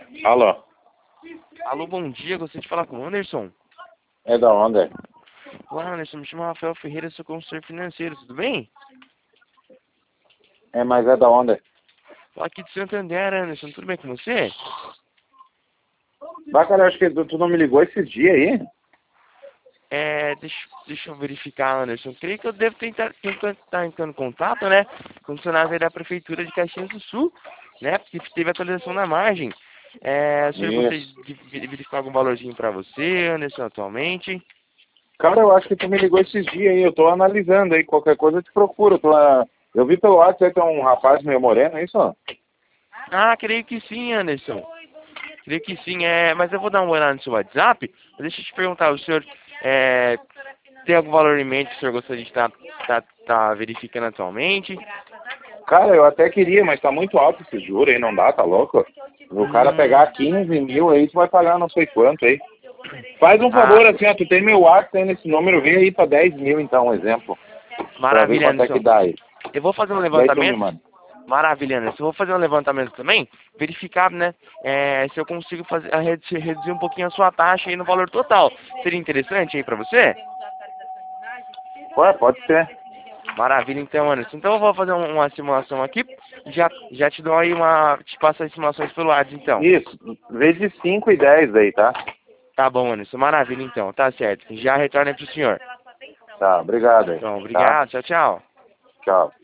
Alô? Alô, bom dia, gostaria de falar com o Anderson. É da onde? Olá, Anderson, me chamo Rafael Ferreira, sou consultor financeiro, tudo bem? É, mas é da onde? Tô aqui de Santander, Anderson, tudo bem com você? Bacana, acho que tu não me ligou esses dias aí? Deixa eu verificar, Anderson. Creio que eu devo tentar entrando em contato, né? Com o funcionário da Prefeitura de Caxias do Sul, né? Porque teve atualização na margem. O senhor gostaria Isso. de verificar algum valorzinho para você, Anderson, atualmente? Cara, eu acho que tu me ligou esses dias aí, eu tô analisando aí, qualquer coisa eu te procuro. Eu vi pelo WhatsApp aí, tem um rapaz meio moreno, é isso? Ah, creio que sim, Anderson. Creio que sim, mas eu vou dar uma olhada no seu WhatsApp. Deixa eu te perguntar, o senhor tem algum valor em mente que o senhor gostaria de estar verificando atualmente? Cara, eu até queria, mas tá muito alto esse juro aí, não dá, tá louco? O cara Hum, pegar 15 mil aí, tu vai pagar não sei quanto aí. Faz um ah, favor assim, ó, tu tem meu WhatsApp aí nesse número, vem aí pra 10 mil então, um exemplo. Pra ver maravilha, quanto é que Anderson. dá aí. Eu vou fazer um Daí tu me levantamento. manda. Maravilha, Anderson. Eu vou fazer um levantamento também, verificar, né, se eu consigo reduzir um pouquinho a sua taxa aí no valor total. Seria interessante aí para você? Ué, pode ser. Maravilha, então, Anderson. Então eu vou fazer uma simulação aqui. Já te dou aí te passo as simulações pelo WhatsApp, então. Isso, vezes 5 e 10 daí, tá? Tá bom, Anderson. Maravilha, então. Tá certo. Já retorna pro senhor. Tá, obrigado aí. Então, Tá? obrigado. Tchau, tchau. Tchau.